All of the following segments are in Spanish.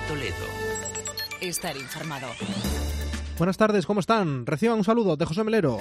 Toledo. Estar informado. Buenas tardes, ¿cómo están? Reciban un saludo de José Melero.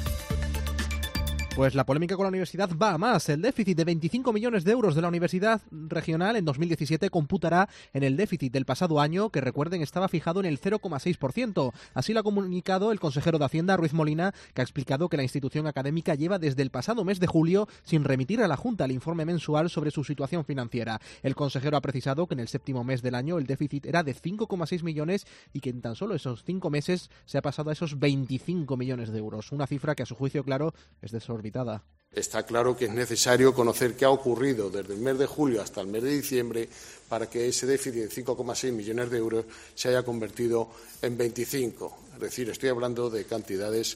Pues la polémica con la universidad va a más. El déficit de 25 millones de euros de la Universidad Regional en 2017 computará en el déficit del pasado año, que recuerden estaba fijado en el 0,6%. Así lo ha comunicado el consejero de Hacienda, Ruiz Molina, que ha explicado que la institución académica lleva desde el pasado mes de julio sin remitir a la Junta el informe mensual sobre su situación financiera. El consejero ha precisado que en el séptimo mes del año el déficit era de 5,6 millones y que en tan solo esos 5 meses se ha pasado a esos 25 millones de euros. Una cifra que a su juicio, claro, es desorbitada. Está claro que es necesario conocer qué ha ocurrido desde el mes de julio hasta el mes de diciembre para que ese déficit de 5,6 millones de euros se haya convertido en 25. Es decir, estoy hablando de cantidades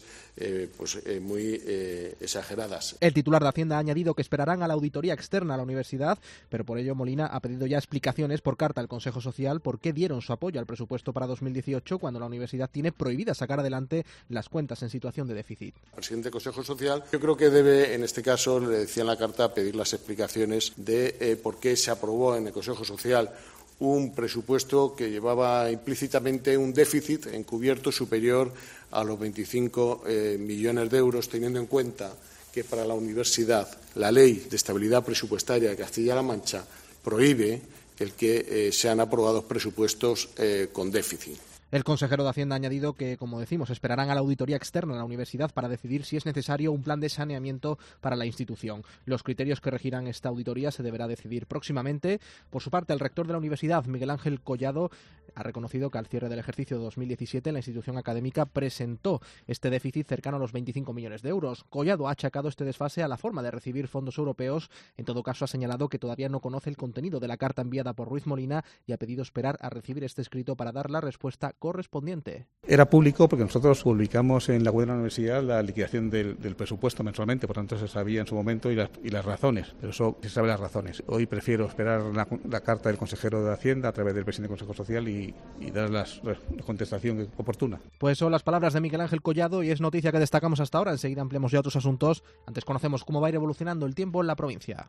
muy exageradas. El titular de Hacienda ha añadido que esperarán a la auditoría externa a la universidad, pero por ello Molina ha pedido ya explicaciones por carta al Consejo Social por qué dieron su apoyo al presupuesto para 2018 cuando la universidad tiene prohibida sacar adelante las cuentas en situación de déficit. El presidente del Consejo Social, yo creo que debe, en este caso, le decía en la carta, pedir las explicaciones de por qué se aprobó en el Consejo Social un presupuesto que llevaba implícitamente un déficit encubierto superior a los 25 millones de euros, teniendo en cuenta que para la universidad la Ley de Estabilidad Presupuestaria de Castilla-La Mancha prohíbe el que sean aprobados presupuestos con déficit. El consejero de Hacienda ha añadido que, como decimos, esperarán a la auditoría externa a la universidad para decidir si es necesario un plan de saneamiento para la institución. Los criterios que regirán esta auditoría se deberá decidir próximamente. Por su parte, el rector de la universidad, Miguel Ángel Collado, ha reconocido que al cierre del ejercicio 2017 la institución académica presentó este déficit cercano a los 25 millones de euros. Collado ha achacado este desfase a la forma de recibir fondos europeos. En todo caso, ha señalado que todavía no conoce el contenido de la carta enviada por Ruiz Molina y ha pedido esperar a recibir este escrito para dar la respuesta correspondiente. Era público porque nosotros publicamos en la web de la universidad la liquidación del presupuesto mensualmente, por tanto se sabía en su momento y las razones, pero eso se sabe las razones. Hoy prefiero esperar la carta del consejero de Hacienda a través del presidente del Consejo Social y dar la contestación oportuna. Pues son las palabras de Miguel Ángel Collado y es noticia que destacamos hasta ahora. Enseguida ampliamos ya otros asuntos. Antes conocemos cómo va a ir evolucionando el tiempo en la provincia.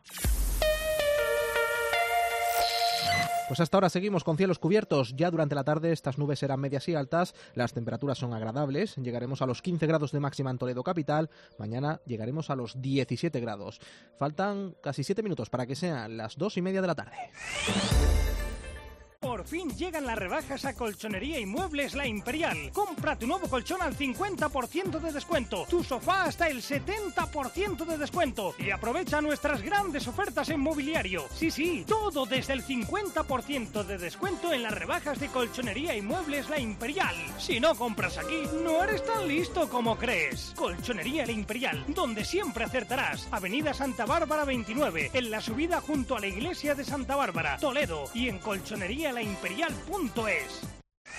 Pues hasta ahora seguimos con cielos cubiertos. Ya durante la tarde estas nubes serán medias y altas, las temperaturas son agradables, llegaremos a los 15 grados de máxima en Toledo capital, mañana llegaremos a los 17 grados. Faltan casi 7 minutos para que sean las 2:30 de la tarde. Por fin llegan las rebajas a Colchonería y Muebles La Imperial. Compra tu nuevo colchón al 50% de descuento, tu sofá hasta el 70% de descuento y aprovecha nuestras grandes ofertas en mobiliario. Sí, todo desde el 50% de descuento en las rebajas de Colchonería y Muebles La Imperial. Si no compras aquí, no eres tan listo como crees. Colchonería La Imperial, donde siempre acertarás. Avenida Santa Bárbara 29, en la subida junto a la iglesia de Santa Bárbara, Toledo, y en colchonerialaimperial.es.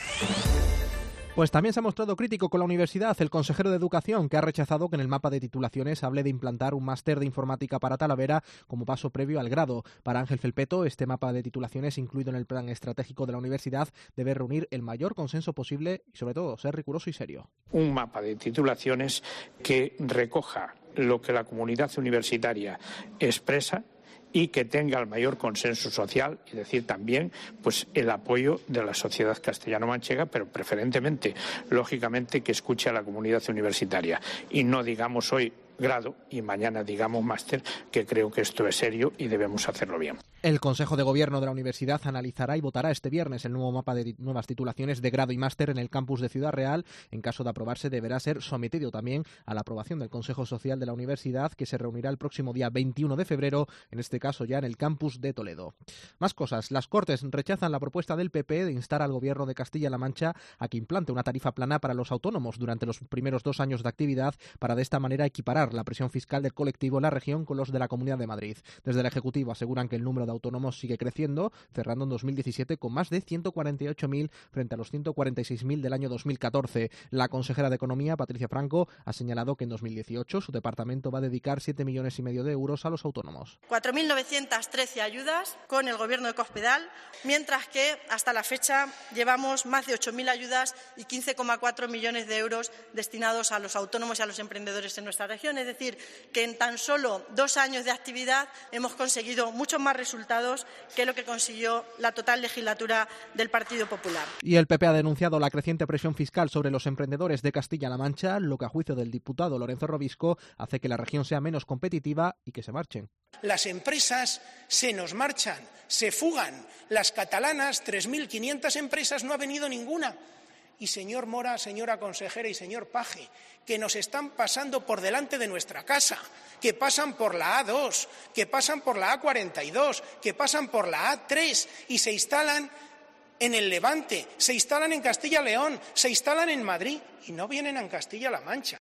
Pues también se ha mostrado crítico con la universidad el consejero de Educación, que ha rechazado que en el mapa de titulaciones hable de implantar un máster de informática para Talavera como paso previo al grado. Para Ángel Felpeto, este mapa de titulaciones incluido en el plan estratégico de la universidad debe reunir el mayor consenso posible y sobre todo ser riguroso y serio. Un mapa de titulaciones que recoja lo que la comunidad universitaria expresa y que tenga el mayor consenso social, es decir, también pues el apoyo de la sociedad castellano-manchega, pero preferentemente, lógicamente, que escuche a la comunidad universitaria y no digamos hoy grado y mañana digamos máster, que creo que esto es serio y debemos hacerlo bien. El Consejo de Gobierno de la Universidad analizará y votará este viernes el nuevo mapa de nuevas titulaciones de grado y máster en el campus de Ciudad Real. En caso de aprobarse, deberá ser sometido también a la aprobación del Consejo Social de la Universidad, que se reunirá el próximo día 21 de febrero, en este caso ya en el campus de Toledo. Más cosas. Las Cortes rechazan la propuesta del PP de instar al Gobierno de Castilla-La Mancha a que implante una tarifa plana para los autónomos durante los primeros 2 años de actividad, para de esta manera equiparar la presión fiscal del colectivo en la región con los de la Comunidad de Madrid. Desde el Ejecutivo aseguran que el número de autónomos sigue creciendo, cerrando en 2017 con más de 148.000 frente a los 146.000 del año 2014. La consejera de Economía, Patricia Franco, ha señalado que en 2018 su departamento va a dedicar 7,5 millones de euros a los autónomos. 4.913 ayudas con el Gobierno de Cospedal, mientras que hasta la fecha llevamos más de 8.000 ayudas y 15,4 millones de euros destinados a los autónomos y a los emprendedores en nuestra región. es decir, que en tan solo 2 años de actividad hemos conseguido muchos más resultados que lo que consiguió la total legislatura del Partido Popular. Y el PP ha denunciado la creciente presión fiscal sobre los emprendedores de Castilla-La Mancha, lo que a juicio del diputado Lorenzo Robisco hace que la región sea menos competitiva y que se marchen. Las empresas se nos marchan, se fugan. Las catalanas, 3.500 empresas, no ha venido ninguna. Y señor Mora, señora consejera y señor Paje, que nos están pasando por delante de nuestra casa, que pasan por la A2, que pasan por la A42, que pasan por la A3 y se instalan en el Levante, se instalan en Castilla y León, se instalan en Madrid y no vienen a Castilla-La Mancha.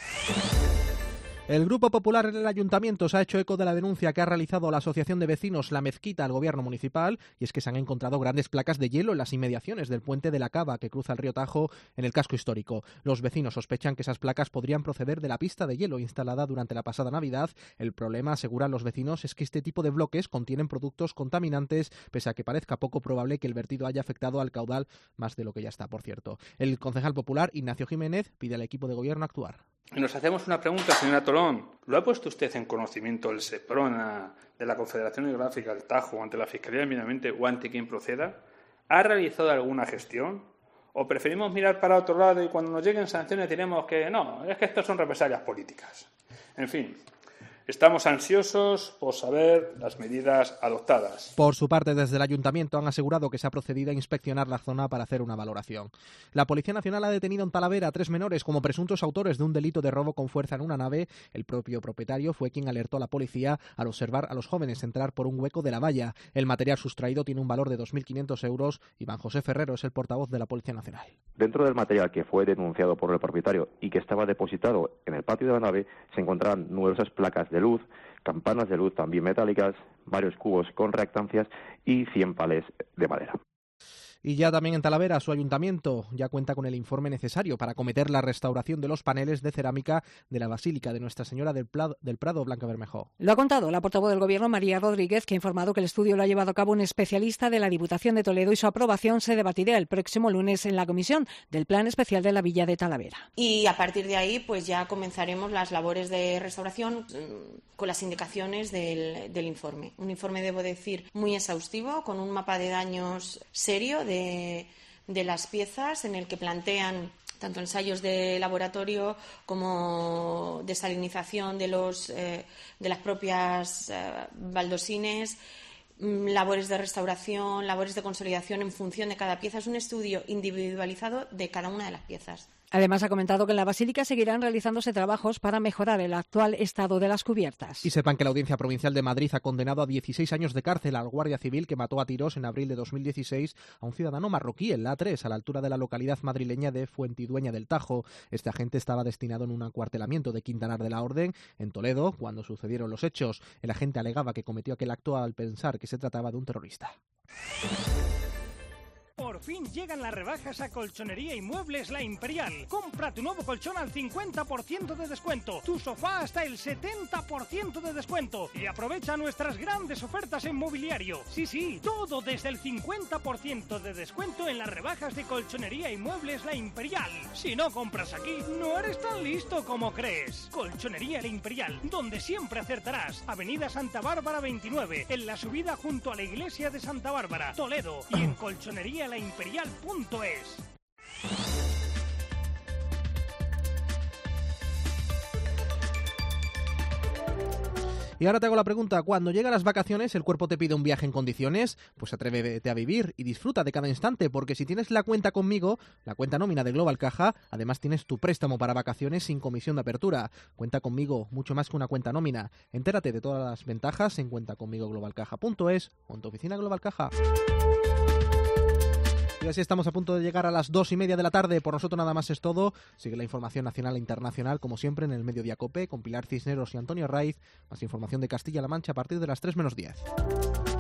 El Grupo Popular en el Ayuntamiento se ha hecho eco de la denuncia que ha realizado la Asociación de Vecinos La Mezquita al Gobierno Municipal, y es que se han encontrado grandes placas de hielo en las inmediaciones del puente de la Cava que cruza el río Tajo en el casco histórico. Los vecinos sospechan que esas placas podrían proceder de la pista de hielo instalada durante la pasada Navidad. El problema, aseguran los vecinos, es que este tipo de bloques contienen productos contaminantes, pese a que parezca poco probable que el vertido haya afectado al caudal, más de lo que ya está, por cierto. El concejal popular, Ignacio Jiménez, pide al equipo de gobierno actuar. Nos hacemos una pregunta, señora Tolón. ¿Lo ha puesto usted en conocimiento el SEPRONA de la Confederación Hidrográfica del Tajo ante la Fiscalía del Medio Ambiente o ante quien proceda? ¿Ha realizado alguna gestión? ¿O preferimos mirar para otro lado y cuando nos lleguen sanciones diremos que no, es que estas son represalias políticas? En fin, estamos ansiosos por saber las medidas adoptadas. Por su parte, desde el Ayuntamiento han asegurado que se ha procedido a inspeccionar la zona para hacer una valoración. La Policía Nacional ha detenido en Talavera a 3 menores como presuntos autores de un delito de robo con fuerza en una nave. El propio propietario fue quien alertó a la policía al observar a los jóvenes entrar por un hueco de la valla. El material sustraído tiene un valor de 2.500 euros. Iván José Ferrero es el portavoz de la Policía Nacional. Dentro del material que fue denunciado por el propietario y que estaba depositado en el patio de la nave se encontraban numerosas placas de luz, campanas de luz también metálicas, varios cubos con reactancias y 100 palés de madera. Y ya también en Talavera, su ayuntamiento ya cuenta con el informe necesario para acometer la restauración de los paneles de cerámica de la Basílica de Nuestra Señora del Prado, Blanca Bermejo. Lo ha contado la portavoz del Gobierno, María Rodríguez, que ha informado que el estudio lo ha llevado a cabo un especialista de la Diputación de Toledo y su aprobación se debatirá el próximo lunes en la comisión del Plan Especial de la Villa de Talavera. Y a partir de ahí pues ya comenzaremos las labores de restauración con las indicaciones del informe. Un informe, debo decir, muy exhaustivo, con un mapa de daños serio de las piezas, en el que plantean tanto ensayos de laboratorio como desalinización de las propias baldosines, labores de restauración, labores de consolidación en función de cada pieza. Es un estudio individualizado de cada una de las piezas. Además, ha comentado que en la Basílica seguirán realizándose trabajos para mejorar el actual estado de las cubiertas. Y sepan que la Audiencia Provincial de Madrid ha condenado a 16 años de cárcel al guardia civil que mató a tiros en abril de 2016 a un ciudadano marroquí en la A3, a la altura de la localidad madrileña de Fuentidueña del Tajo. Este agente estaba destinado en un acuartelamiento de Quintanar de la Orden, en Toledo, cuando sucedieron los hechos. El agente alegaba que cometió aquel acto al pensar que se trataba de un terrorista. Por fin llegan las rebajas a Colchonería y Muebles La Imperial. Compra tu nuevo colchón al 50% de descuento, tu sofá hasta el 70% de descuento y aprovecha nuestras grandes ofertas en mobiliario. Sí, todo desde el 50% de descuento en las rebajas de Colchonería y Muebles La Imperial. Si no compras aquí, no eres tan listo como crees. Colchonería La Imperial, donde siempre acertarás. Avenida Santa Bárbara 29, en la subida junto a la iglesia de Santa Bárbara, Toledo, y en colchonería laimperial.es. Y ahora te hago la pregunta, cuando llegan las vacaciones, ¿el cuerpo te pide un viaje en condiciones? Pues atrévete a vivir y disfruta de cada instante, porque si tienes la cuenta conmigo, la cuenta nómina de Global Caja, además tienes tu préstamo para vacaciones sin comisión de apertura. Cuenta conmigo, mucho más que una cuenta nómina. Entérate de todas las ventajas en cuentaconmigoglobalcaja.es o en tu oficina Global Caja. Y así estamos a punto de llegar a las 2:30 de la tarde. Por nosotros nada más es todo. Sigue la información nacional e internacional, como siempre, en el Mediodía COPE, con Pilar Cisneros y Antonio Raiz. Más información de Castilla-La Mancha a partir de las 3 menos 10.